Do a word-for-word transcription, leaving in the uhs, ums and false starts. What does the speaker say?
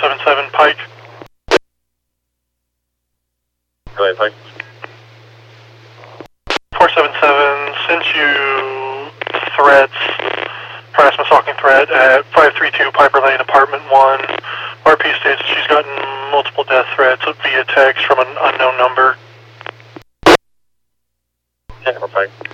seven seven, Pike. Go ahead, Pike. four seven seven, sent you threats, harassment stalking threat at five three two Piper Lane, apartment one. R P states she's gotten multiple death threats via text from an unknown number. ten four, Pike.